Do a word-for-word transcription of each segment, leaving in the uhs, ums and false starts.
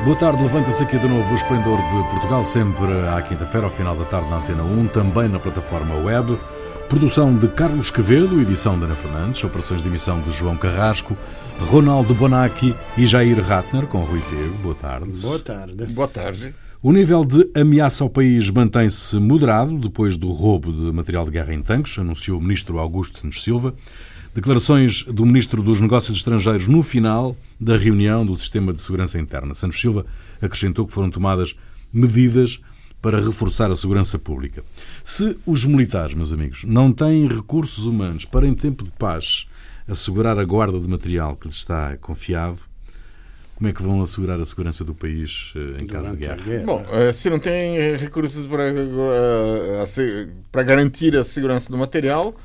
Boa tarde, levanta-se aqui de novo o Esplendor de Portugal, sempre à quinta-feira, ao final da tarde na Antena um, também na plataforma web. Produção de Carlos Quevedo, edição de Ana Fernandes, operações de emissão de João Carrasco, Ronaldo Bonacci e Jair Ratner, com Rui Pego. Boa tarde. Boa tarde. Boa tarde. O nível de ameaça ao país mantém-se moderado depois do roubo de material de guerra em tanques, anunciou o ministro Augusto Santos Silva. Declarações do Ministro dos Negócios Estrangeiros no final da reunião do Sistema de Segurança Interna. Santos Silva acrescentou que foram tomadas medidas para reforçar a segurança pública. Se os militares, meus amigos, não têm recursos humanos para, em tempo de paz, assegurar a guarda de material que lhes está confiado, como é que vão assegurar a segurança do país em caso de guerra? guerra? Bom, se não têm recursos para, para garantir a segurança do material,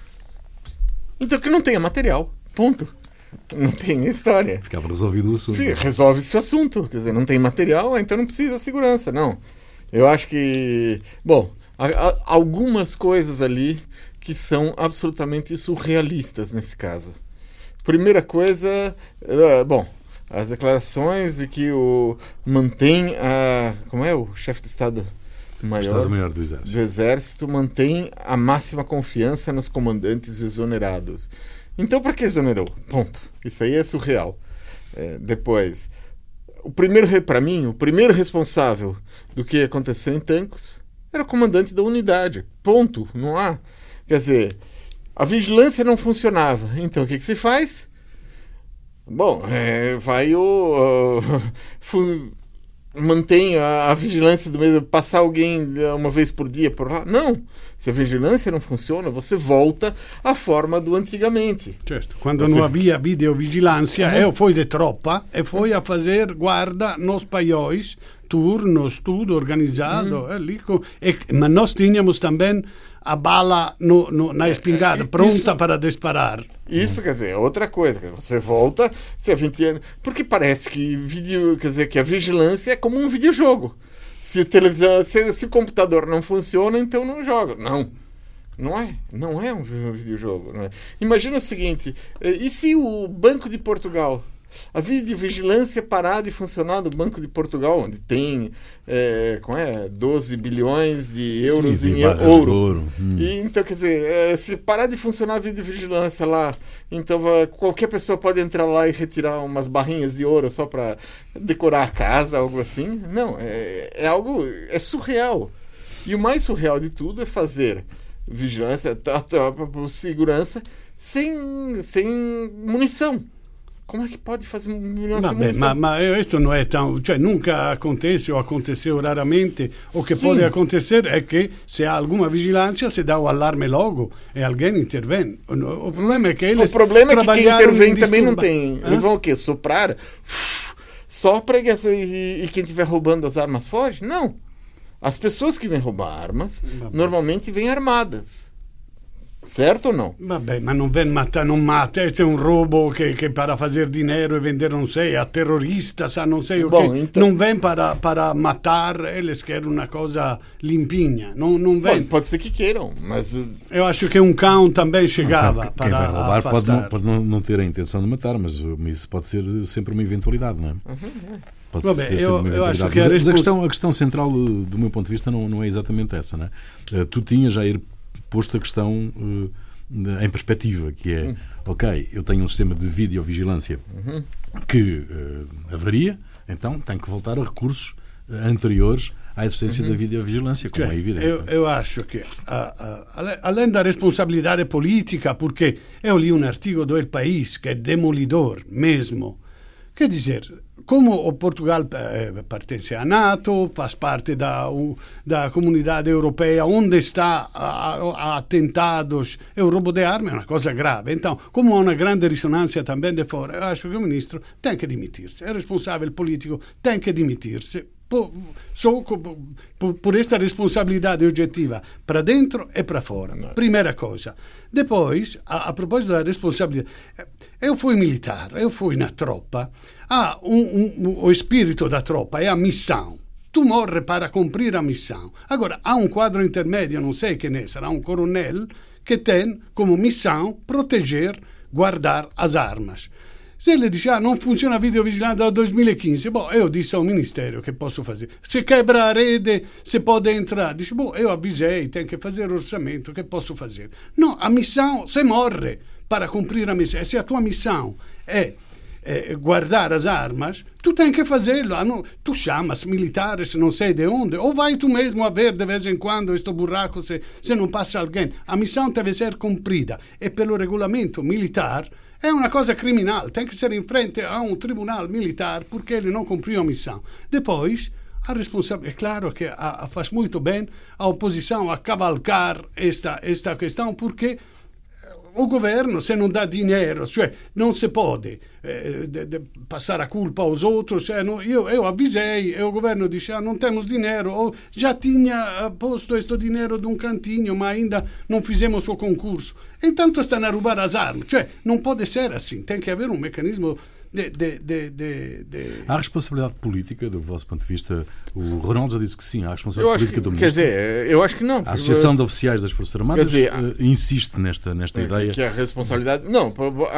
então que não tenha material. Ponto. Não tem história. Ficava resolvido o assunto. Sim, resolve-se o assunto. Quer dizer, não tem material, então não precisa de segurança. Não. Eu acho que... Bom, há, há algumas coisas ali que são absolutamente surrealistas nesse caso. Primeira coisa... Uh, bom, as declarações de que o mantém a... Como é o chefe de Estado... Maior, Estado-Maior do Exército. do Exército mantém a máxima confiança nos comandantes exonerados. Então, para que exonerou? Ponto. Isso aí é surreal. É, depois, o primeiro, para mim, o primeiro responsável do que aconteceu em Tancos era o comandante da unidade. Ponto. Não há. Quer dizer, a vigilância não funcionava. Então, o que, que se faz? Bom, é, vai o... Uh, mantém a, a vigilância do mesmo, passar alguém uma vez por dia por lá. Não. Se a vigilância não funciona, você volta à forma do antigamente. Certo. Quando você... não havia videovigilância, uhum. eu fui de tropa e fui a fazer guarda nos paióis, turnos, tudo organizado. Uhum. Ali com... e, mas nós tínhamos também a bala no, no, na espingarda, pronta isso, para disparar. Isso, quer dizer, é outra coisa. Você volta, se é vinte anos... Porque parece que, vídeo, quer dizer, que a vigilância é como um videojogo. Se, televisão, se, se o computador não funciona, então não joga. Não. Não é. Não é um videojogo. Não é. Imagina o seguinte, e se o Banco de Portugal... A videovigilância parar de funcionar do Banco de Portugal, onde tem é, como é, doze bilhões de euros Sim, em ouro. ouro. Hum. E, então, quer dizer, é, se parar de funcionar a videovigilância lá, então qualquer pessoa pode entrar lá e retirar umas barrinhas de ouro só para decorar a casa, algo assim. Não, é, é algo é surreal. E o mais surreal de tudo é fazer vigilância, segurança, sem, sem munição. Como é que pode fazer uma Vabbè, ma, ma questo non è tão, cioè nunca acontece o aconteceu raramente. O che Sim. pode acontecer è che se há alguma vigilância se dá o alarme logo e alguém intervém. O, o problema é que eles O problema é que quem intervém também não tem. Eles vão o quê? Soprar? Sopra e, e, e quem estiver roubando as armas foge? Não. As pessoas que vêm roubar armas Vabbè. normalmente vêm armadas. Certo ou não? Vabbè, ma non ven mata, non mata, questo è un roubo che, che para fazer dinheiro e vender non sei, a terrorista, sa, non sei o Bom, che, então... non ven para, para matar, eles querem uma coisa limpinha, não, não vem. Pode, pode ser que queiram, mas... Eu acho que um cão também chegava não, para quem vai roubar afastar. pode, não, pode não, não ter a intenção de matar, mas isso pode ser sempre uma eventualidade, não é? Uhum. Pode Vabbè, ser eu, uma eu eventualidade. acho que a, mas, respons... a, questão, a questão central, do meu ponto de vista, não, não é exatamente essa, não é? Tu tinhas já ir posto a questão... Uh, em perspectiva, que é, uhum. ok, eu tenho um sistema de videovigilância uhum. que uh, avaria, então tenho que voltar a recursos uh, anteriores à existência uhum. da videovigilância, como cioè, é evidente. Eu, eu acho que, a, a, além da responsabilidade política, porque eu li um artigo do El País que é demolidor mesmo, quer dizer, como o Portugal eh, pertence à NATO, faz parte da, uh, da comunidade europeia, onde está a, a atentados e o roubo de armas é uma coisa grave. Então, como há uma grande ressonância também de fora, eu acho que o ministro tem que demitir-se. O responsável político tem que demitir-se. Por, so, por, por esta responsabilidade objetiva para dentro e para fora. Primeira coisa. Depois, a, a propósito da responsabilidade, eu fui militar, eu fui na tropa, há um, um, o espírito da tropa é a missão. Tu morre para cumprir a missão. Agora, há um quadro intermédio, não sei quem é, será um coronel, que tem como missão proteger, guardar as armas. Se ele dice, ah, non funziona a videovigilanza dal duemilaquindici, boh, io disse ao Ministero che posso fare. Se quebra a rete, se può entrare. Dice, boh, io avvisei, tenho che fare orçamento, che posso fare? No, a missão se morre para cumprir a missão. Se a tua missão é, é guardar as armas, tu tens que fazê-lo. Ah, não, tu chamas militares, não sei de onde, ou vai tu mesmo a ver de vez em quando este buraco se, se não passa alguém. A missão deve ser cumprida. E pelo regulamento militar, é uma coisa criminal, tem que ser em frente a um tribunal militar porque ele não cumpriu a missão. Depois, a responsabilidade, é claro que a, a faz muito bem a oposição a cavalcar esta, esta questão porque o governo, se não dá dinheiro, cioè non si può eh, de, de passare a culpa aos outros, cioè, no, io, io avvisei e o governo dice ah, non temos dinheiro, ou já tinha posto questo dinheiro de um cantinho, ma ainda non fizemos o concurso. Intanto stanno a rubare as armas, cioè non pode ser assim, tem que haver um mecanismo de, de, de, de, de... Há responsabilidade política, do vosso ponto de vista? O Ronaldo já disse que sim, há responsabilidade política que, do Ministro. Quer dizer, eu acho que não. A Associação de Oficiais das Forças Armadas dizer, insiste nesta, nesta é, ideia. Que a responsabilidade... Não,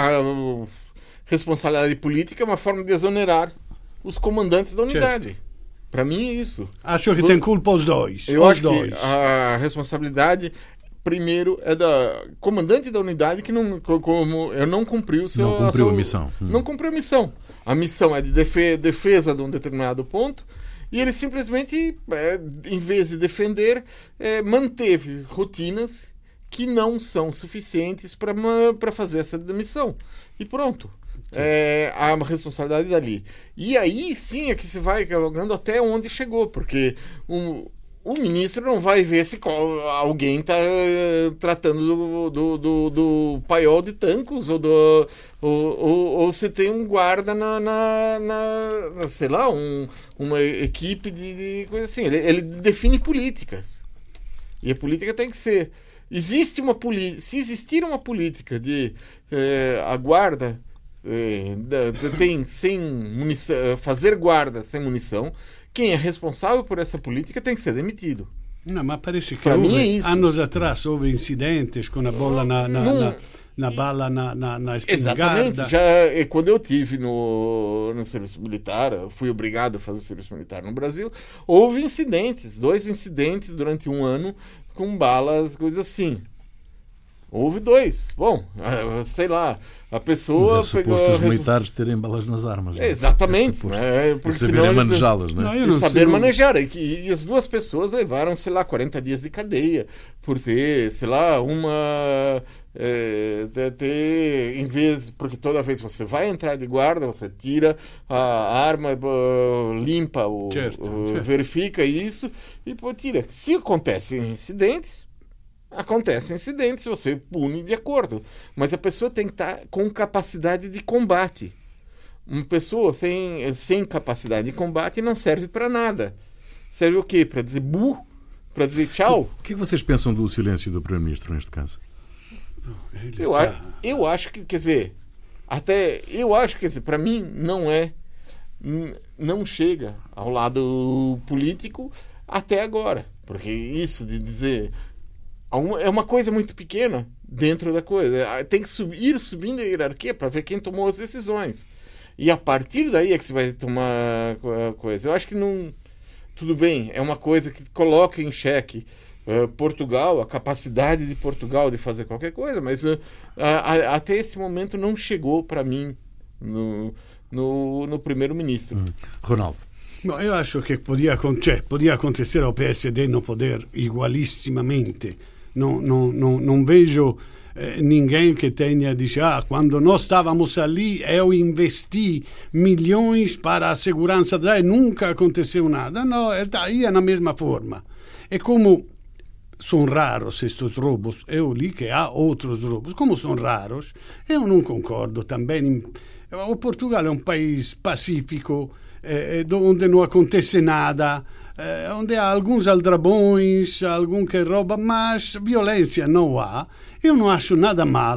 a responsabilidade política é uma forma de exonerar os comandantes da unidade. Certo. Para mim é isso. Acho que tem culpa os dois. Eu os acho dois. que a responsabilidade... Primeiro é da comandante da unidade que não, como, eu não cumpriu seu, não cumpriu a, sua, a missão. Hum. Não cumpriu a missão. A missão é de defesa, defesa de um determinado ponto e ele simplesmente, é, em vez de defender, é, manteve rotinas que não são suficientes para fazer essa missão. E pronto. É, há uma responsabilidade dali. E aí sim é que se vai cavalgando até onde chegou, porque um, o ministro não vai ver se alguém está uh, tratando do, do, do, do paiol de Tancos ou, do, ou, ou, ou se tem um guarda na, na, na sei lá, um, uma equipe de, de coisa assim. Ele, ele define políticas. E a política tem que ser... Existe uma política... Se existir uma política de eh, a guarda eh, tem sem munição, fazer guarda sem munição... Quem é responsável por essa política tem que ser demitido. Não, mas parece que Para houve, mim é isso. anos atrás houve incidentes com a bola na, na, Não, na, na bala na, na, na espingarda. Exatamente. Já, quando eu tive no, no serviço militar, fui obrigado a fazer serviço militar no Brasil, houve incidentes, dois incidentes durante um ano com balas, coisas assim. Houve dois. Bom, sei lá, a pessoa... Mas é suposto pegou, os militares terem balas nas armas. É, exatamente. É, é saberem manejá-las, não é? Não, e saber sei. manejar. E, e as duas pessoas levaram, sei lá, quarenta dias de cadeia por ter, sei lá, uma... É, ter, em vez... Porque toda vez que você vai entrar de guarda, você tira a arma, limpa, o, certo, o, certo. verifica isso e pô, tira. Se acontecem incidentes... Acontecem incidentes, você pune de acordo. Mas a pessoa tem que estar com capacidade de combate. Uma pessoa sem, sem capacidade de combate não serve para nada. Serve o quê? Para dizer bu? Para dizer tchau? O que é que vocês pensam do silêncio do Primeiro-Ministro neste caso? Eu, a, eu acho que, quer dizer, até eu acho que, quer dizer, para mim não é, não chega ao lado político até agora. Porque isso de dizer... É uma coisa muito pequena dentro da coisa. Tem que subir, ir subindo a hierarquia para ver quem tomou as decisões. E a partir daí é que se vai tomar a coisa. Eu acho que não... Tudo bem, é uma coisa que coloca em xeque uh, Portugal, a capacidade de Portugal de fazer qualquer coisa, mas uh, a, a, até esse momento não chegou para mim no, no, no primeiro-ministro. Hum. Ronaldo. No, io acho che podia, cioè, podia acontecer ao P S D no poder igualissimamente. Non, non, non, non vejo eh, ninguém que tenha dice ah, quando nós estávamos ali eu investi milhões para a segurança da e nunca aconteceu nada. No, está aí na mesma forma. E como são raros estes roubos, eu li que há outros roubos, como são raros, eu não concordo também. O Portugal é um país pacífico, eh, onde não acontece nada, eh, onde há alguns aldrabões, algum que rouba, mas violência não há. Eu não acho nada mal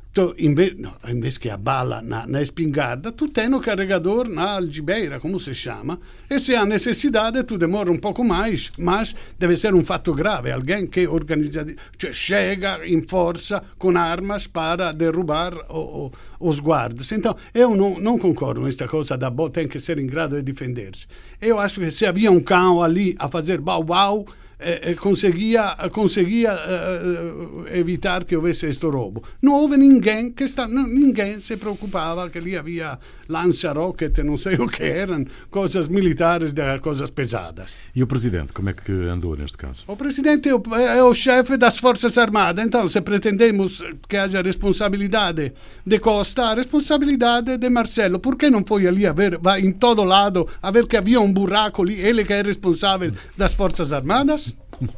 tu, em, vez, no, em vez que a bala na, na espingarda, tu tem o carregador na algibeira, como se chama, e se há necessidade tu demora um pouco mais, mas deve ser um fato grave, alguém que organiza, cioè, chega em força com armas para derrubar o, o, os guardas. Então, eu não, não concordo com esta coisa da boa tem que ser em grado de defender-se. Eu acho que se havia um cão ali a fazer bau-bau, Eh, conseguia, conseguia eh, evitar que houvesse questo roubo. Non houve ninguém que sta, non, ninguém se preoccupava che lì havia lancia-rocket, non sei o que eram, coisas militares, de, coisas pesadas. E o Presidente, como é que andou neste caso? O Presidente é o, é o chefe das Forças Armadas, então se pretendemos que haja responsabilidade de Costa, a responsabilidade de Marcelo. Por que não foi ali a ver, vai em todo lado, a ver que havia um buraco ali, ele que é responsável das Forças Armadas?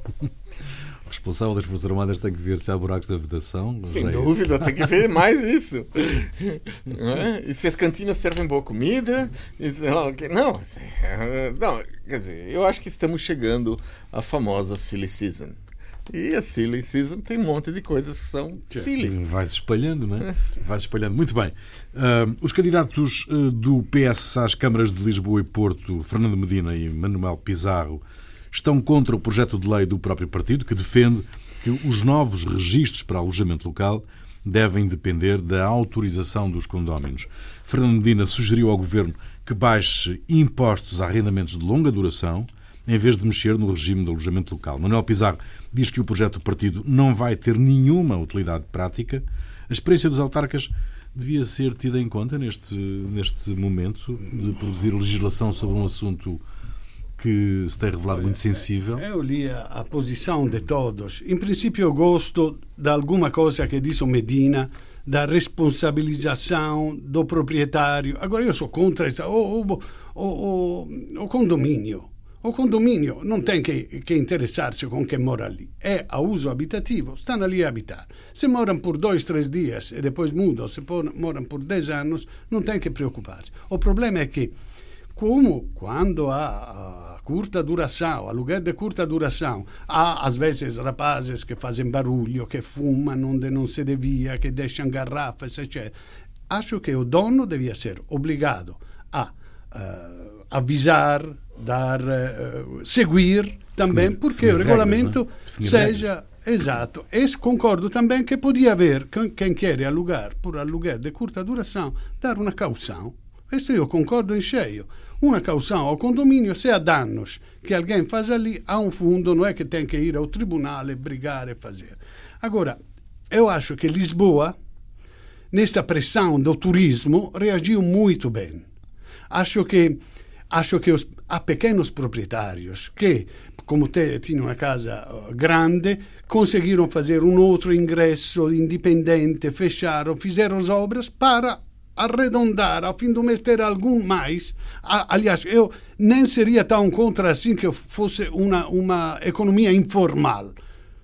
O responsável das Forças Armadas tem que ver se há buracos da vedação. Sem dúvida, tem que ver mais isso. É? E se as cantinas servem boa comida? Não, não, quer dizer, eu acho que estamos chegando à famosa silly season. E a silly season tem um monte de coisas que são silly. Vai-se espalhando, não é? Vai-se espalhando. Muito bem. Uh, os candidatos uh, do P S às câmaras de Lisboa e Porto, Fernando Medina e Manuel Pizarro, estão contra o projeto de lei do próprio partido, que defende que os novos registros para alojamento local devem depender da autorização dos condóminos. Fernando Medina sugeriu ao Governo que baixe impostos a arrendamentos de longa duração, em vez de mexer no regime de alojamento local. Manuel Pizarro diz que o projeto do partido não vai ter nenhuma utilidade prática. A experiência dos autarcas devia ser tida em conta neste, neste momento de produzir legislação sobre um assunto que se tem revelado muito sensível. Eu li a, a posição de todos. Em princípio, eu gosto de alguma coisa que diz o Medina, da responsabilização do proprietário. Agora, eu sou contra isso. O, o, o, o condomínio. O condomínio não tem que, que interessar-se com quem mora ali. É a uso abitativo, stanno ali a habitar. Se moram por dois, três dias e depois mudam, se moram por dez anos, não tem que preocupar-se. O problema é que, como quando há a curta duração, aluguel de curta duração, há às vezes rapazes que fazem barulho, que fumam onde não se devia, que deixam garrafas, etcétera. Acho que o dono devia ser obrigado a uh, avisar, dar, uh, seguir também, definir, porque definir o regulamento regras, seja... Exato. E concordo também que podia haver, quem quer alugar por aluguel de curta duração, dar uma caução. Isso eu concordo em cheio. Uma caução ao condomínio, se há danos que alguém faz ali, há um fundo, não é que tem que ir ao tribunal e brigar e fazer. Agora, eu acho que Lisboa, nesta pressão do turismo, reagiu muito bem. Acho que, acho que os, há pequenos proprietários que, como te, tinham uma casa grande, conseguiram fazer um outro ingresso independente, fecharam, fizeram as obras para arredondar, ao fim do mês ter algum mais. Aliás, eu nem seria tão contra assim que fosse uma, uma economia informal.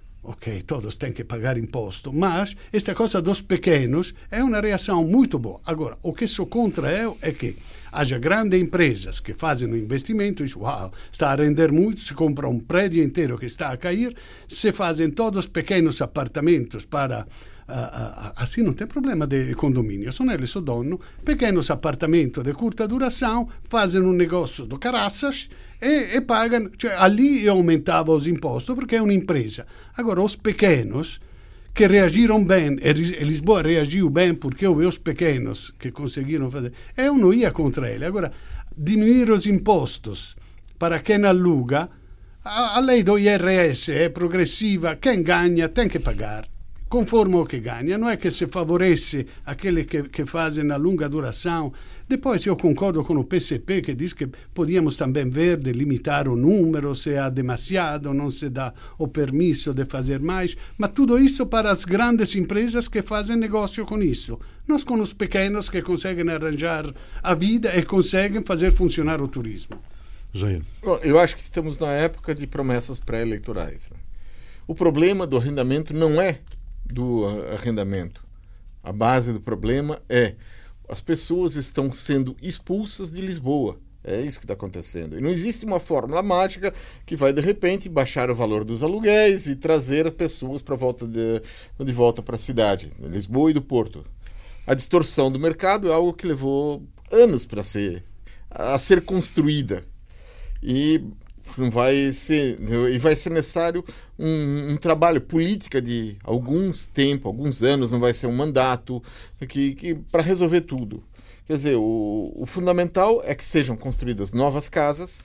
Ok, todos têm que pagar imposto, mas esta coisa dos pequenos é uma reação muito boa. Agora, o que sou contra eu é que haja grandes empresas que fazem um investimento e dizem, uau, está a render muito, se compra um prédio inteiro que está a cair, se fazem todos pequenos apartamentos para... Uh, uh, assim não tem problema de condomínio, sono eles o dono, pequenos apartamentos de curta duração, fazem um negócio do caraças e, e pagam, cioè, ali eu aumentava os impostos porque é uma empresa. Agora, os pequenos que reagiram bem, e Lisboa reagiu bem porque houve os pequenos que conseguiram fazer, eu não ia contra ele. Agora, diminuir os impostos para quem aluga, a, a lei do I R S é progressiva, quem ganha tem que pagar. Conforme o que ganha, não é que se favorece aquele que, que fazem a longa duração. Depois eu concordo com o P C P que diz que podíamos também ver de limitar o número, se há demasiado, não se dá o permisso de fazer mais, mas tudo isso para as grandes empresas que fazem negócio com isso. Nós com os pequenos que conseguem arranjar a vida e conseguem fazer funcionar o turismo. Jair. Bom, eu acho que estamos na época de promessas pré-eleitorais. Né? O problema do arrendamento não é do arrendamento. A base do problema é as pessoas estão sendo expulsas de Lisboa. É isso que está acontecendo. E não existe uma fórmula mágica que vai, de repente, baixar o valor dos aluguéis e trazer pessoas para volta de, de volta para a cidade, de Lisboa e do Porto. A distorção do mercado é algo que levou anos para ser, a ser construída. E não vai ser, e vai ser necessário um, um trabalho política de alguns tempos, alguns anos, não vai ser um mandato que, que, para resolver tudo. Quer dizer, o, o fundamental é que sejam construídas novas casas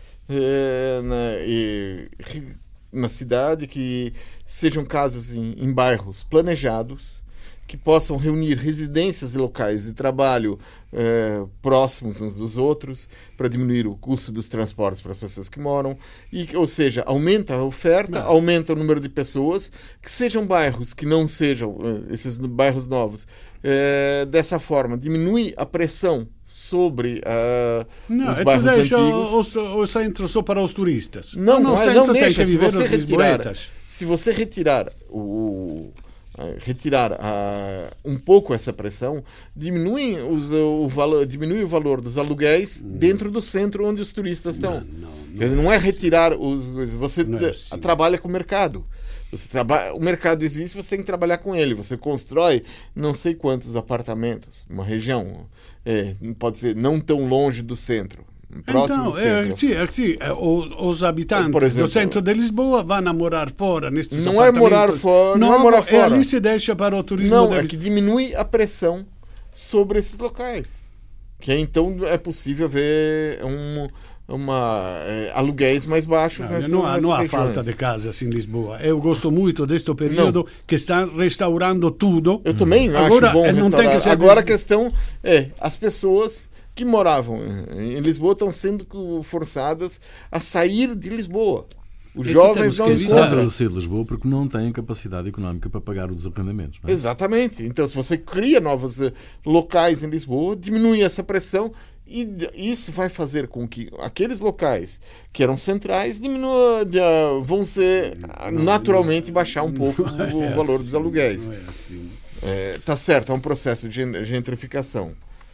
é, na, e, na cidade, que sejam casas em, em bairros planejados, que possam reunir residências e locais de trabalho é, próximos uns dos outros, para diminuir o custo dos transportes para as pessoas que moram, e, ou seja, aumenta a oferta, não. aumenta o número de pessoas, que sejam bairros que não sejam, esses bairros novos, é, dessa forma, diminui a pressão sobre uh, não, os bairros deixa antigos. O, o, o centro só para os turistas. Não, não, não, não, não deixa, tem que viver se você os retirar, se você retirar o... retirar uh, um pouco essa pressão, diminui, os, o, valor, diminui o valor dos aluguéis hum. dentro do centro onde os turistas estão. Não, não, não, não é retirar os... Você é assim. trabalha com o mercado. Você trabalha, o mercado existe, você tem que trabalhar com ele. Você constrói não sei quantos apartamentos, uma região, é, pode ser não tão longe do centro. Próximo então, do centro. É, sim, é, sim, é, os, os habitantes Por exemplo, do centro de Lisboa vão a morar fora nestes não é morar fora, não, não é morar fora. Ali se deixa para o turismo. Não, de... é que diminui a pressão sobre esses locais. Que então é possível ver um, uma, é, aluguéis mais baixos. Não, nessas, não, há, não há regiões. falta de casas em Lisboa. Eu gosto muito deste período não. que estão restaurando tudo. Eu também Agora, acho bom não restaurar. Tem que ser Agora des... a questão é, as pessoas que moravam em Lisboa estão sendo forçadas a sair de Lisboa. Os Esse jovens não encontram a sair de Lisboa porque não têm capacidade económica para pagar os arrendamentos. Não é? Exatamente. Então, se você cria novos uh, locais em Lisboa, diminui essa pressão e isso vai fazer com que aqueles locais que eram centrais diminua, uh, vão ser uh, naturalmente baixar um pouco é o valor assim, dos aluguéis. Não é assim. É, tá certo, é um processo de gentrificação.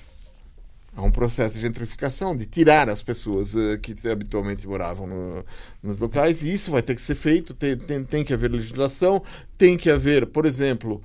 Há um processo de gentrificação, de tirar as pessoas uh, que habitualmente moravam no, nos locais, e isso vai ter que ser feito, tem, tem, tem que haver legislação, tem que haver, por exemplo,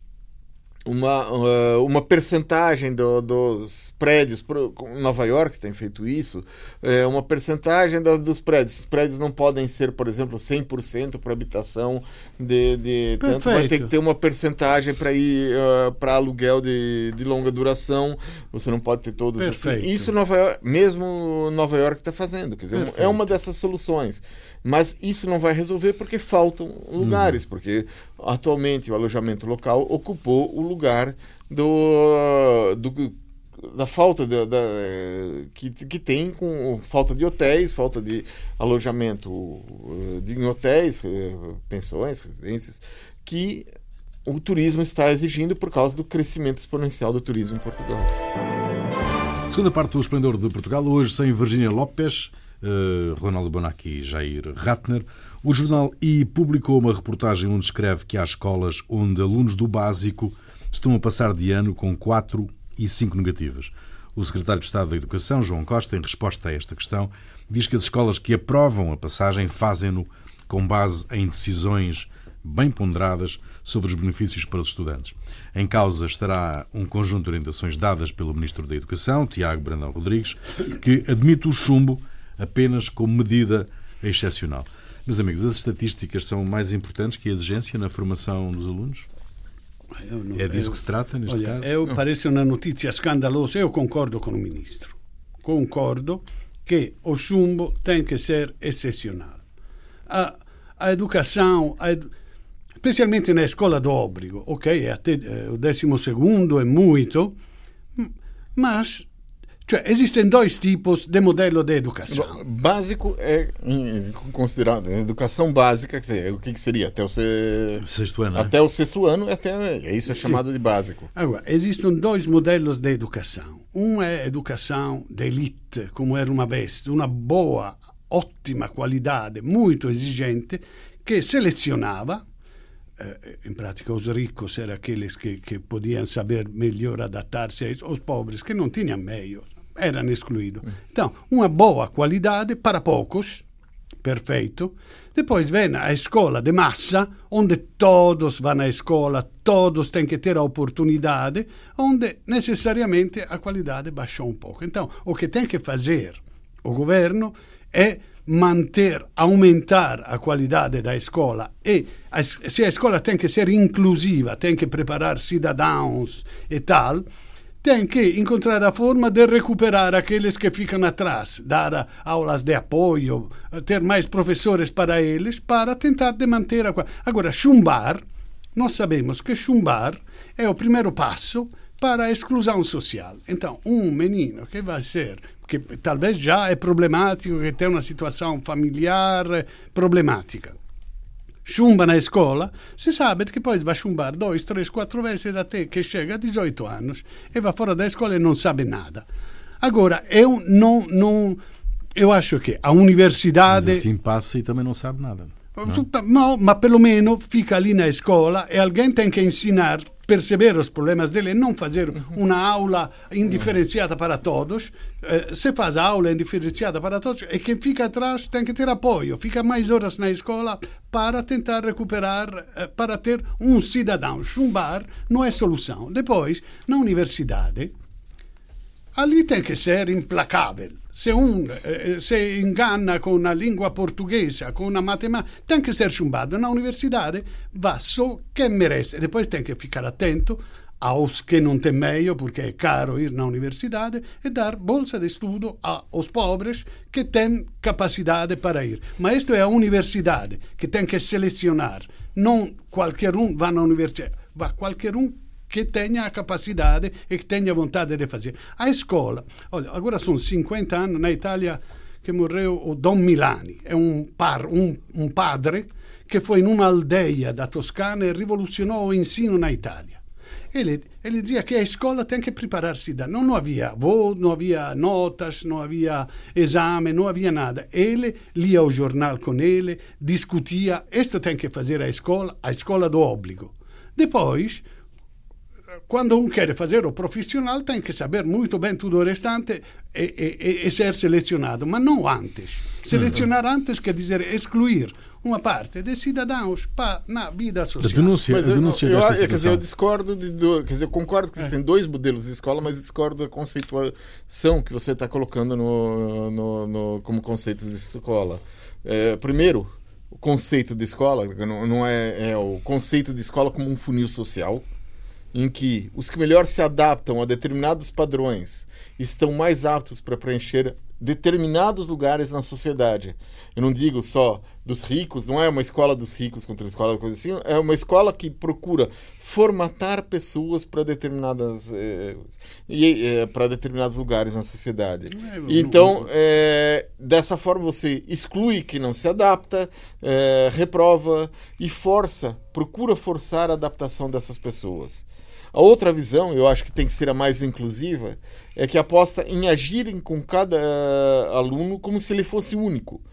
uma, uh, uma percentagem do, dos prédios, Nova York tem feito isso, é, uma percentagem do, dos prédios. Os prédios não podem ser, por exemplo, cem por cento para habitação, de, de tanto vai ter que ter uma percentagem para ir uh, para aluguel de, de longa duração, você não pode ter todos assim. Isso Nova York, mesmo Nova York está fazendo, quer dizer, Perfeito. é uma dessas soluções. Mas isso não vai resolver porque faltam lugares, hum. porque atualmente o alojamento local ocupou o lugar do, do, da falta de, da, que, que tem com falta de hotéis, falta de alojamento de, em hotéis, pensões, residências, que o turismo está exigindo por causa do crescimento exponencial do turismo em Portugal. Segunda parte do Esplendor de Portugal, hoje sem Virgínia Lopes, Uh, Ronaldo Bonacci e Jair Ratner. O jornal I publicou uma reportagem onde escreve que há escolas onde alunos do básico estão a passar de ano com quatro e cinco negativas. O secretário de Estado da Educação, João Costa, em resposta a esta questão, diz que as escolas que aprovam a passagem fazem-no com base em decisões bem ponderadas sobre os benefícios para os estudantes. Em causa estará um conjunto de orientações dadas pelo Ministro da Educação, Tiago Brandão Rodrigues, que admite o chumbo apenas como medida excepcional. Meus amigos, as estatísticas são mais importantes que a exigência na formação dos alunos? Não, é disso eu, que se trata, neste olha, caso? Eu, parece uma notícia escandalosa. Eu concordo com o Ministro. Concordo que o chumbo tem que ser excepcional. A, a educação, a edu... especialmente na escola do obrigo, ok, até o décimo segundo é muito, mas... Cioè, existem dois tipos de modelo de educação. Básico é considerado educação básica, quer dizer, o que seria até o se... sexto ano, até é? o sexto ano, até é isso é chamado Sim. de básico. Agora, existem dois modelos de educação. Um é educação de elite, como era uma vez, uma boa, ótima qualidade, muito exigente, que selezionava. Em prática, os ricos eram aqueles que, que podiam saber melhor adaptar-se aos pobres, que não tinham meio. eram excluídos. Então, uma boa qualidade para poucos, perfeito. Depois vem a escola de massa, onde todos vão à escola, todos têm que ter a oportunidade, onde necessariamente a qualidade baixou um pouco. Então, o que tem que fazer o governo é manter, aumentar a qualidade da escola e a, se a escola tem que ser inclusiva, tem que preparar cidadãos e tal, tem que encontrar a forma de recuperar aqueles que ficam atrás, dar aulas de apoio, ter mais professores para eles, para tentar de manter a qualidade. Agora, chumbar, nós sabemos que chumbar é o primeiro passo para a exclusão social. Então, um menino que vai ser, que talvez já é problemático, que tem uma situação familiar problemática, chumba na escola, se sabe que poi vai chumbar dois, três, quatro vezes até que chega a dezoito anos e vai fora da escola e não sabe nada. Agora, eu não, não eu acho que a universidade... Mas assim passa e também não sabe nada. Não, não, mas pelo menos fica ali na escola e alguém tem que ensinar, perceber os problemas dele, não fazer uma aula indifferenziata para todos. Eh, se faz a aula indifferenziata para todos, e quem fica atrás tem que ter apoio, fica mais horas na escola para tentar recuperar, eh, para ter um cidadão. Chumbar não é solução. Depois, na universidade, ali tem que ser implacável. Se um eh, se engana com a língua portuguesa, com a matemática, tem que ser chumbado. Na universidade, va só quem merece. Depois tem que ficar atento aos que não têm meio, porque é caro ir na universidade, e dar bolsa de estudo aos pobres que têm capacidade para ir. Mas isto é a universidade que tem que selecionar. Não qualquer um vá na universidade, vá qualquer um que tenha a capacidade e que tenha vontade de fazer. A escola, olha, agora são cinquenta anos na Itália que morreu o Don Milani, é um, par, um, um padre que foi in uma aldeia da Toscana e rivoluzionou o ensino na Itália. Ele, ele dizia que a escola tem que preparar-se. Não, não havia voz, não havia notas, não havia exame, não havia nada. Ele lia o jornal com ele, discutia, isto tem que fazer a escola, a escola do obbligo. Depois, quando um quer fazer o profissional, tem que saber muito bem tudo o restante e, e, e ser selecionado, mas não antes. Selecionar antes quer dizer excluir uma parte de cidadãos para na vida social. A denúncia, mas a denúncia eu, eu, desta eu, quer dizer, eu situação. discordo, de, do, quer dizer, eu concordo que existem é. dois modelos de escola, mas discordo da conceituação que você está colocando no, no, no, como conceitos de escola. É, primeiro, o conceito de escola não, não é, é o conceito de escola como um funil social, em que os que melhor se adaptam a determinados padrões estão mais aptos para preencher determinados lugares na sociedade. Eu não digo só dos ricos, não é uma escola dos ricos contra a escola da coisa assim, é uma escola que procura formatar pessoas para determinadas eh, eh, para determinados lugares na sociedade. Então, eh, dessa forma você exclui quem não se adapta, eh, reprova e força, procura forçar a adaptação dessas pessoas. A outra visão, eu acho que tem que ser a mais inclusiva, é que aposta em agirem com cada uh, aluno como se ele fosse único,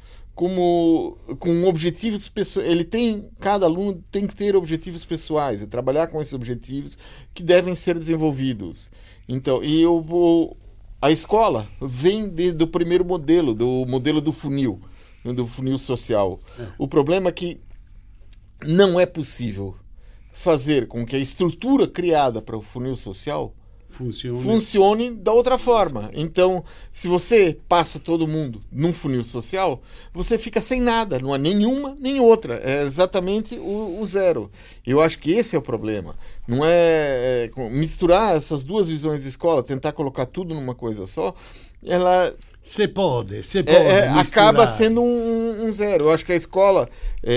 como com objetivos pessoais. Ele tem, cada aluno tem que ter objetivos pessoais e trabalhar com esses objetivos que devem ser desenvolvidos. Então, e eu vou, a escola vem de, do primeiro modelo, do modelo do funil, do funil social. É. O problema é que não é possível fazer com que a estrutura criada para o funil social funcione. funcione da outra forma. Então, se você passa todo mundo num funil social, você fica sem nada, não há nenhuma nem outra. É exatamente o, o zero. Eu acho que esse é o problema. Não é, é misturar essas duas visões de escola, tentar colocar tudo numa coisa só, ela... Se pode, se pode é, é, acaba sendo um, um zero. Eu acho que a escola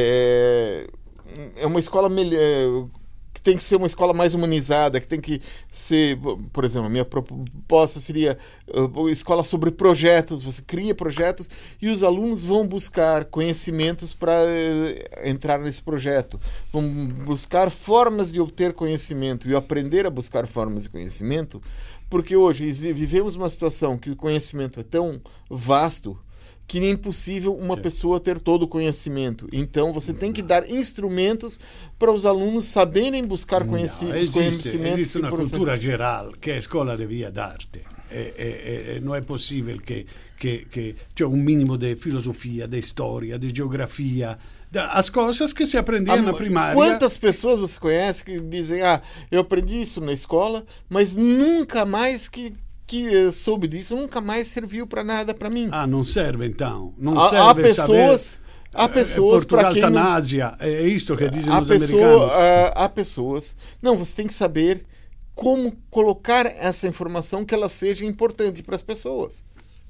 é... é uma escola melhor, que tem que ser uma escola mais humanizada, que tem que ser, por exemplo, a minha proposta seria uh, escola sobre projetos. Você cria projetos e os alunos vão buscar conhecimentos para uh, entrar nesse projeto, vão buscar formas de obter conhecimento e aprender a buscar formas de conhecimento, porque hoje vivemos uma situação que o conhecimento é tão vasto que nem é impossível uma Sim. pessoa ter todo o conhecimento. Então, você tem que dar instrumentos para os alunos saberem buscar conheci- Não, existe, conhecimentos. Existe uma que, cultura exemplo... geral que a escola devia dar-te. é, é, é, não é possível que, que, que c'è un minimo di filosofia, di storia, di geografia, as coisas que se aprendiam na primária. Quantas pessoas você conhece que dizem, ah, eu aprendi isso na escola, mas nunca mais que, que soube disso, nunca mais serviu para nada para mim. Ah, não serve então. Não há, serve há pessoas, saber, há pessoas para quem na Ásia, é isto que dizem há os pessoa, americanos. Há, há pessoas, não, você tem que saber como colocar essa informação que ela seja importante para as pessoas.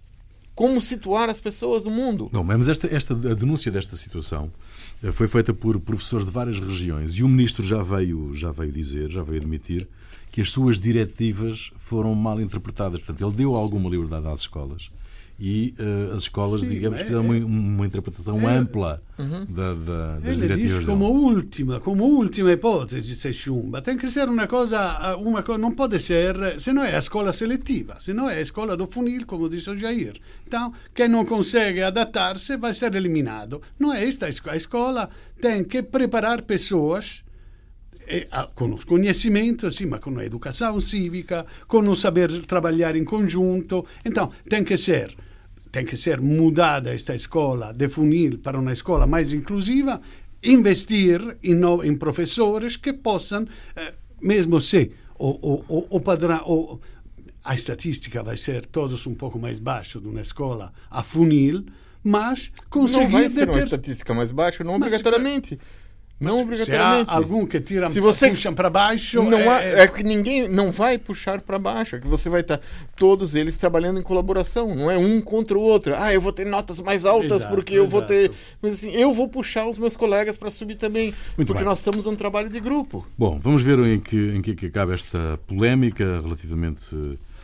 Como situar as pessoas no mundo. Não, mas esta, esta, a denúncia desta situação foi feita por professores de várias regiões e o ministro já veio, já veio dizer, já veio admitir que as suas diretivas foram mal interpretadas. Portanto, ele deu alguma liberdade às escolas e uh, as escolas, Sim, digamos, é, fizeram uma, uma interpretação é, ampla uhum. da, da, das Ele diretivas. Diz como última, como última hipótese se chumba. Tem que ser uma coisa, uma coisa, não pode ser, se não é a escola seletiva, se não é a escola do funil, como disse o Jair. Então, quem não consegue adaptar-se vai ser eliminado. Não é esta a escola, tem que preparar pessoas E, com os conhecimentos, sim, mas com a educação cívica, com o saber trabalhar em conjunto. Então, tem que ser, tem que ser mudada esta escola de funil para uma escola mais inclusiva, investir em, no, em professores que possam, eh, mesmo se o, o, o, o padrão, o, a estatística vai ser todos um pouco mais baixo de uma escola a funil, mas conseguir... Não vai ser ter... uma estatística mais baixa, não mas obrigatoriamente. Não Mas obrigatoriamente. Se há algum que tira, se você puxam para baixo... Não é... Há, é que ninguém não vai puxar para baixo. É que você vai estar todos eles trabalhando em colaboração. Não é um contra o outro. Ah, eu vou ter notas mais altas exato, porque eu exato. vou ter... Mas assim, eu vou puxar os meus colegas para subir também. Muito porque bem. nós estamos num trabalho de grupo. Bom, vamos ver em que, em que acaba esta polémica relativamente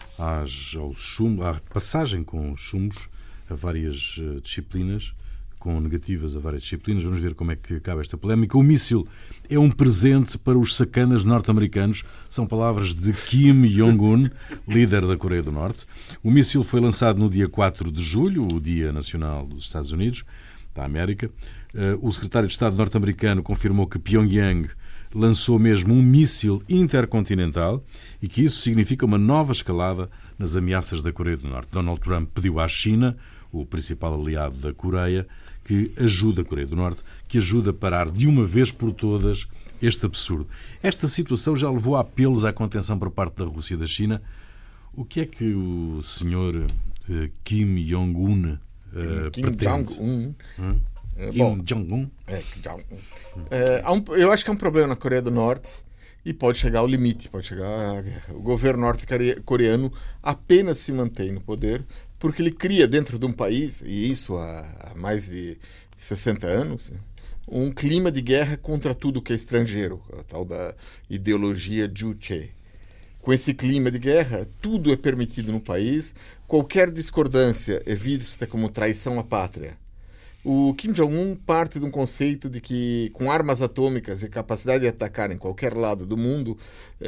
às, aos chumos, à passagem com chumos a várias uh, disciplinas, com negativas a várias disciplinas. Vamos ver como é que acaba esta polémica. O míssil é um presente para os sacanas norte-americanos. São palavras de Kim Jong-un, líder da Coreia do Norte. O míssil foi lançado no dia quatro de julho, o Dia Nacional dos Estados Unidos, da América. O secretário de Estado norte-americano confirmou que Pyongyang lançou mesmo um míssil intercontinental e que isso significa uma nova escalada nas ameaças da Coreia do Norte. Donald Trump pediu à China, o principal aliado da Coreia, que ajuda a Coreia do Norte, que ajuda a parar de uma vez por todas este absurdo. Esta situação já levou a apelos à contenção por parte da Rússia e da China. O que é que o senhor uh, Kim Jong-un uh, Kim pretende? Jong-un. Hum? Kim Jong-un? É, Jong-un. É, há um, eu acho que é um problema na Coreia do Norte e pode chegar ao limite, pode chegar à guerra. O governo norte-coreano apenas se mantém no poder porque ele cria dentro de um país, e isso há, há mais de sessenta anos, um clima de guerra contra tudo que é estrangeiro, a tal da ideologia Juche. Com esse clima de guerra, tudo é permitido no país, qualquer discordância é vista como traição à pátria. O Kim Jong-un parte de um conceito de que, com armas atômicas e capacidade de atacar em qualquer lado do mundo,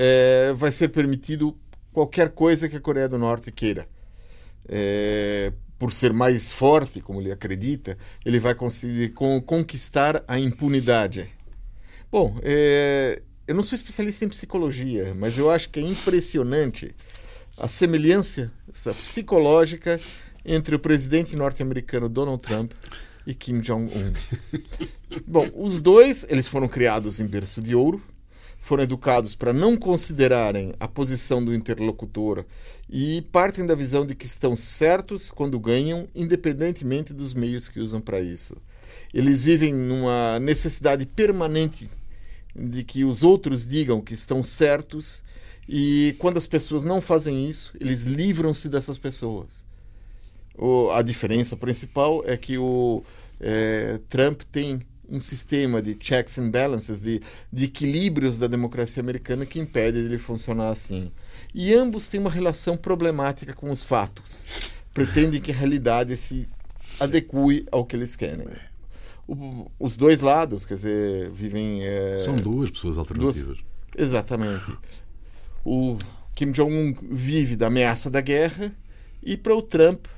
é, vai ser permitido qualquer coisa que a Coreia do Norte queira. É, por ser mais forte, como ele acredita, ele vai conseguir con- conquistar a impunidade. Bom, é, eu não sou especialista em psicologia, mas eu acho que é impressionante a semelhança essa psicológica entre o presidente norte-americano Donald Trump e Kim Jong-un. Bom, os dois, eles foram criados em berço de ouro, foram educados para não considerarem a posição do interlocutor e partem da visão de que estão certos quando ganham, independentemente dos meios que usam para isso. Eles vivem numa necessidade permanente de que os outros digam que estão certos e quando as pessoas não fazem isso, eles livram-se dessas pessoas. O, a diferença principal é que o é, Trump tem um sistema de checks and balances, de, de equilíbrios da democracia americana que impede ele funcionar assim. E ambos têm uma relação problemática com os fatos. Pretendem que a realidade se adeque ao que eles querem. O, os dois lados, quer dizer, vivem... É, São duas pessoas alternativas. Duas, exatamente. O Kim Jong-un vive da ameaça da guerra e para o Trump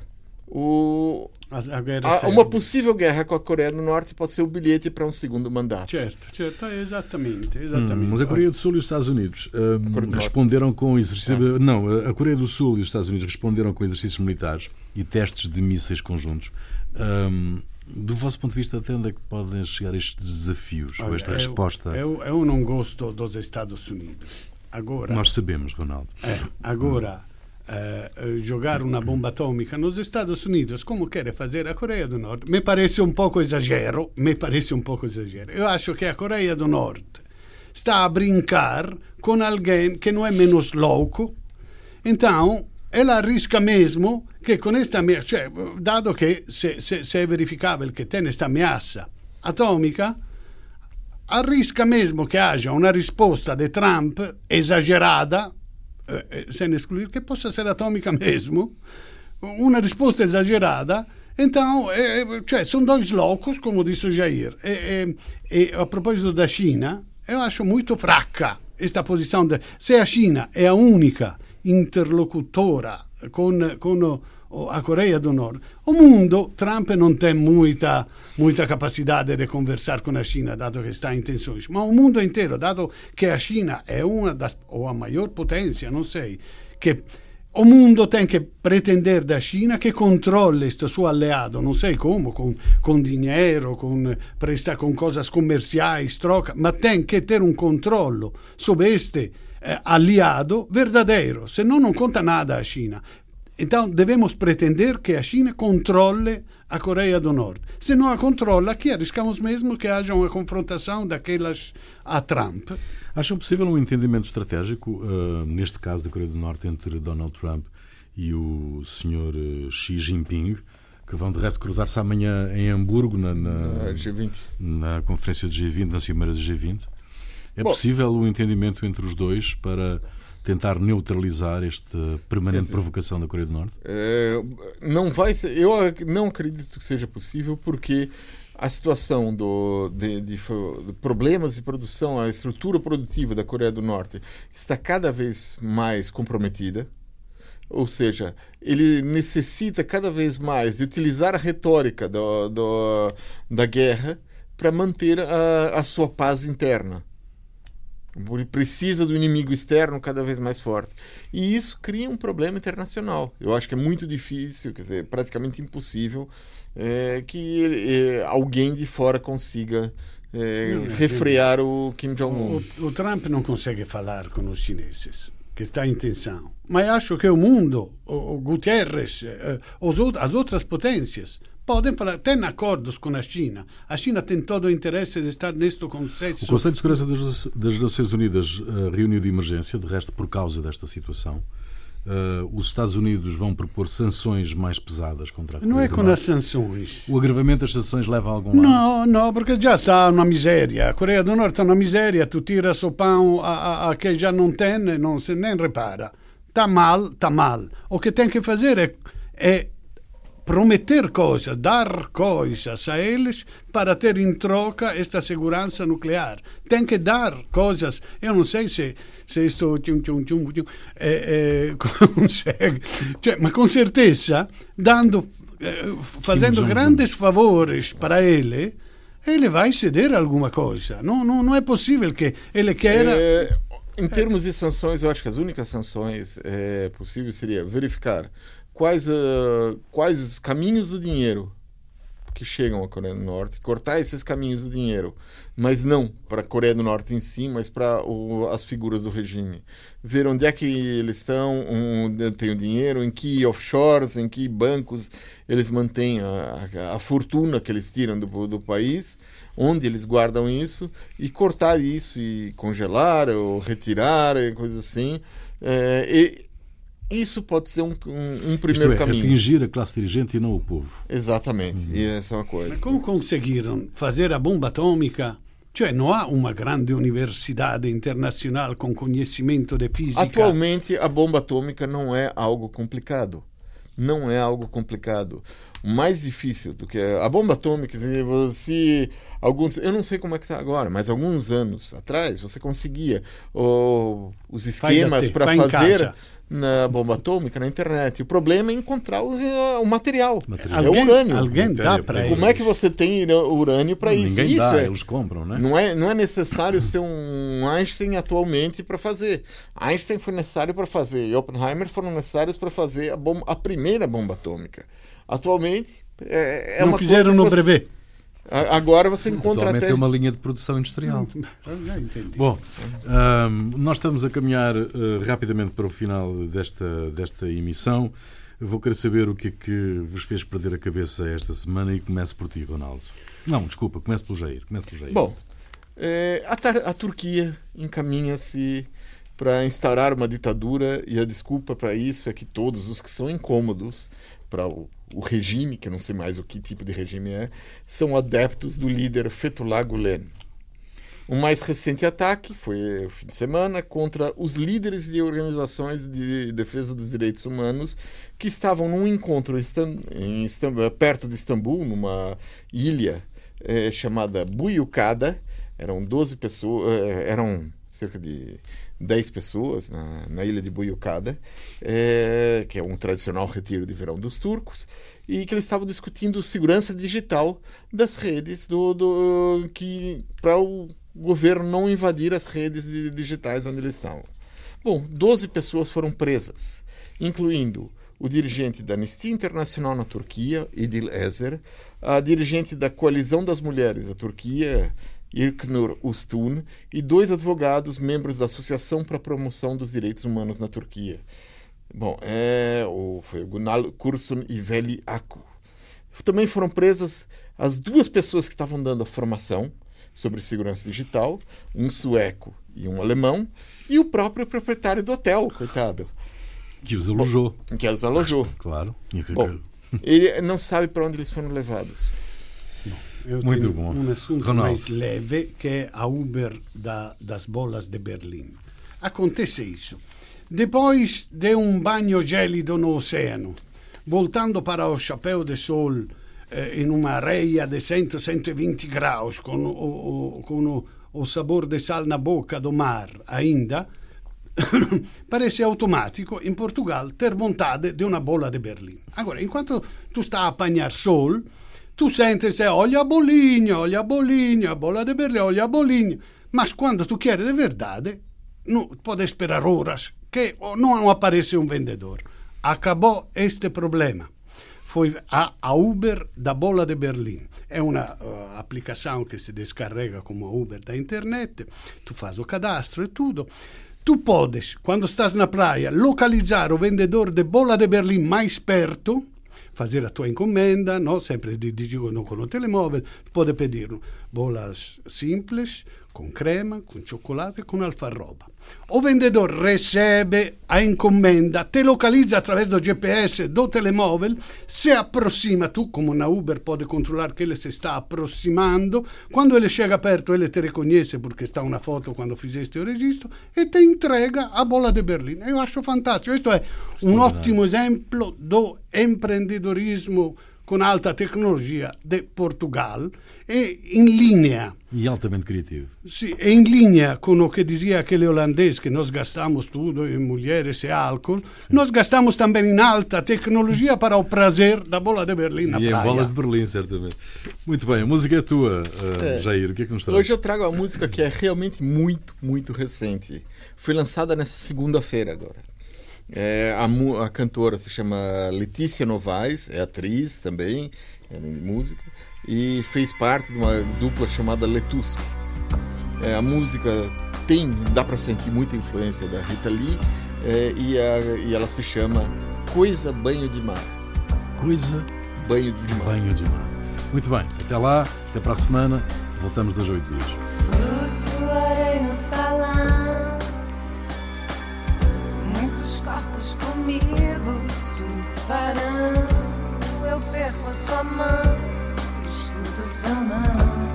o, A, a guerra a, serve. uma possível guerra com a Coreia do Norte pode ser o bilhete para um segundo mandato. Certo, certo, exatamente, exatamente. Hum, mas a Coreia do Sul e os Estados Unidos hum, responderam com exercícios... Ah. Não, a Coreia do Sul e os Estados Unidos responderam com exercícios militares e testes de mísseis conjuntos. Hum, do vosso ponto de vista, até onde é que podem chegar estes desafios, Olha, ou esta eu, resposta? Eu, eu não gosto dos Estados Unidos. Agora, Nós sabemos, Ronaldo. É, agora, uh, jogar uma bomba atômica nos Estados Unidos, como quer fazer a Coreia do Norte, me parece um pouco exagero, me parece um pouco exagero. Eu acho que a Coreia do Norte está a brincar com alguém que não é menos louco, então ela arrisca mesmo que com esta ameaça, cioè, dado che se, se, se è verificabile che tiene questa ameaça atômica, arrisca mesmo che haja una risposta di Trump esagerata, eh, sem excluir che possa essere atomica mesmo, una risposta esagerata. Então, eh, cioè, sono dois loucos, como disse o Jair. E, e, e a proposito da China, eu acho muito fraca esta posição. De, se a China é a única interlocutora con, con a Coreia do Norte, o mundo, Trump não tem muita, muita capacidade de conversar com a China, dado que está em tensões, mas o mundo inteiro, dado que a China é uma das, ou a maior potência, não sei, que o mundo tem que pretender da China que controle este suo alleado, não sei como, com, com dinheiro, com, presta, com coisas comerciais, troca, mas tem que ter um controle sobre este eh, aliado verdadeiro, senão não conta nada a China. Então, devemos pretender que a China controle a Coreia do Norte. Se não a controla, aqui arriscamos mesmo que haja uma confrontação daquelas a Trump. Acham possível um entendimento estratégico, uh, neste caso da Coreia do Norte, entre Donald Trump e o senhor uh, Xi Jinping, que vão de resto cruzar-se amanhã em Hamburgo, na, na, G vinte. na conferência do G vinte, na cimeira do G vinte? É Bom, possível um entendimento entre os dois para tentar neutralizar esta permanente dizer, provocação da Coreia do Norte? É, não vai ser, eu não acredito que seja possível, porque a situação do, de, de, de problemas de produção, a estrutura produtiva da Coreia do Norte está cada vez mais comprometida. Ou seja, ele necessita cada vez mais de utilizar a retórica do, do, da guerra para manter a, a sua paz interna. Ele precisa do inimigo externo cada vez mais forte. E isso cria um problema internacional. Eu acho que é muito difícil, quer dizer, praticamente impossível, é, que é, alguém de fora consiga é, não, refrear o Kim Jong-un. O, o Trump não consegue falar com os chineses, que está em tensão. Mas acho que o mundo, o, o Guterres, os, as outras potências, podem falar, tem acordos com a China. A China tem todo o interesse de estar neste consenso. O Conselho de Segurança das, das Nações Unidas uh, reuniu de emergência, de resto por causa desta situação. Uh, os Estados Unidos vão propor sanções mais pesadas contra a Coreia Não é do com Norte. as sanções. O agravamento das sanções leva a algum lado? Não, não, porque já está uma miséria. A Coreia do Norte está uma miséria. Tu tiras o pão a, a, a que já não tem, não se nem repara. Está mal, está mal. O que tem que fazer é, é prometer coisas, dar coisas a eles para ter em troca esta segurança nuclear. Tem que dar coisas. Eu não sei se, se isto tchum, tchum, tchum, tchum, é, é, consegue, cioè, mas com certeza, dando, é, fazendo grandes favores para ele, ele vai ceder alguma coisa. Não, não, não é possível que ele queira... É, em termos de sanções, eu acho que as únicas sanções é, possíveis seria verificar Quais, uh, quais os caminhos do dinheiro que chegam à Coreia do Norte, cortar esses caminhos do dinheiro, mas não para a Coreia do Norte em si, mas para o, as figuras do regime. Ver onde é que eles estão, onde tem o dinheiro, em que offshores, em que bancos eles mantêm a, a, a fortuna que eles tiram do, do país, onde eles guardam isso, e cortar isso, e congelar, ou retirar, e coisas assim. É, e, Isso pode ser um, um, um primeiro Isto é, caminho. Atingir a classe dirigente e não o povo. Exatamente. Uhum. E essa é uma coisa. Mas como conseguiram fazer a bomba atômica? Cioè, não há uma grande universidade internacional com conhecimento de física? Atualmente, a bomba atômica não é algo complicado. Não é algo complicado. O mais difícil do que a bomba atômica, você, alguns, eu não sei como é que está agora, mas alguns anos atrás você conseguia oh, os esquemas para fazer... na bomba atômica, na internet. O problema é encontrar os, uh, o material. material. Alguém, é urânio. Alguém dá para Como é que você tem urânio para isso? Ninguém isso dá, é, eles compram, né? Não é, não é necessário ser um Einstein atualmente para fazer. Einstein foi necessário para fazer e Oppenheimer foram necessários para fazer a, bomba, a primeira bomba atômica. Atualmente é, é não uma fizeram coisa no você, brevet. Agora você encontra Atualmente até... é uma linha de produção industrial. Já entendi. Bom, um, nós estamos a caminhar uh, rapidamente para o final desta, desta emissão. Vou querer saber o que é que vos fez perder a cabeça esta semana e começo por ti, Ronaldo. Não, desculpa, começo pelo Jair. Começo pelo Jair. Bom, é, a, a Turquia encaminha-se para instaurar uma ditadura e a desculpa para isso é que todos os que são incômodos para o, o regime, que eu não sei mais o que tipo de regime é, são adeptos do líder Fethullah Gulen. O mais recente ataque foi o fim de semana contra os líderes de organizações de defesa dos direitos humanos que estavam num encontro em Istam- em Istam- perto de Istambul, numa ilha eh, chamada Buyukada. Eram doze pessoas, eh, eram cerca de dez pessoas na, na ilha de Buyukada, é, que é um tradicional retiro de verão dos turcos, e que eles estavam discutindo segurança digital das redes do, do, que para o governo não invadir as redes de, digitais onde eles estavam. Bom, doze pessoas foram presas, incluindo o dirigente da Anistia Internacional na Turquia, Idil Ezer, a dirigente da Coalizão das Mulheres da Turquia, Ilknur Ustun, e dois advogados, membros da Associação para a Promoção dos Direitos Humanos na Turquia. Bom, é, o, foi o Gunal Kursun e Veli Aku. Também foram presas as duas pessoas que estavam dando a formação sobre segurança digital, um sueco e um alemão, e o próprio proprietário do hotel, coitado. Que os alojou. Bom, que os alojou. Claro. Bom, ele não sabe para onde eles foram levados. Eu Muito tenho bom. um assunto Ronaldo. mais leve, que é a Uber da, das bolas de Berlim. Acontece isso. Depois de um banho gélido no oceano, voltando para o chapéu de sol eh, em uma areia de cem, cento e vinte graus, com, o, o, com o, o sabor de sal na boca do mar ainda, parece automático em Portugal ter vontade de uma bola de Berlim. Agora, enquanto tu está a apanhar sol, tu sentes, olha a bolinha, olha a bolinha, a bola de Berlim, olha a bolinha. Mas quando tu queres de verdade, não pode esperar horas que não aparece um vendedor. Acabou este problema. Foi a, a Uber da bola de Berlim. É uma uh, aplicação que se descarrega como a Uber da internet. Tu faz o cadastro e tudo. Tu podes, quando estás na praia, localizar o vendedor de bola de Berlim mais perto, fazer a tua encomenda, no? Sempre digitando com o telemóvel, pode pedir bolas simples, com crema, com chocolate e com alfarroba. O vendedor recebe a encomenda, te localiza através do G P S do telemóvel, se aproxima, tu como na Uber pode controlar que ele se está aproximando, quando ele chega perto ele te reconhece porque está uma foto quando fizeste o registro e te entrega a bola de Berlim. Eu acho fantástico, questo è un ottimo esempio do empreendedorismo com alta tecnologia de Portugal e em linha. E altamente criativo. Sì, è in linea con o che dizia aquele holandês que nós gastamos tudo em mulheres e álcool, sim. Nós gastamos também em alta tecnologia para o prazer da bola de Berlim na e praia. E em bolas de Berlim, certamente. Muito bem, a música é tua, uh, é. Jair, o que é que nos traz? Hoje eu trago uma música que é realmente muito, muito recente. Foi lançada nessa segunda-feira agora. É, a, a cantora se chama Letícia Novaes, é atriz também, é de música, e fez parte de uma dupla chamada Letus. É, a música tem, dá para sentir muita influência da Rita Lee, é, e, a, e ela se chama Coisa Banho de Mar. Coisa Banho de Mar. Banho de Mar. Muito bem, até lá, até para a semana, voltamos dois a oito dias. Flutuarei no salão, muitos corpos comigo surfarão. Eu perco a sua mão, escuto seu não.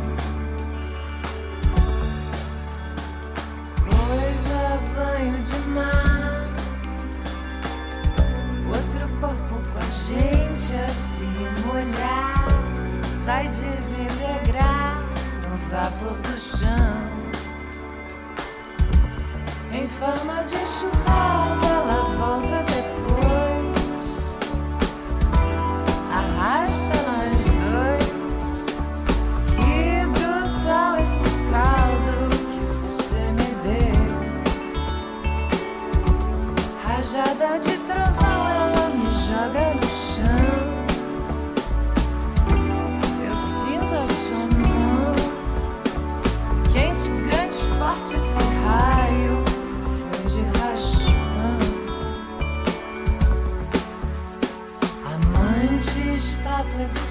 Coisa banho de mar, outro corpo com a gente a se molhar, vai desintegrar no vapor do chão. Em forma de enxurrada ela volta rajada de trovão, ela me joga no chão. Eu sinto a sua mão, quente, grande, forte, esse raio foi de raspão. Amante, estátua de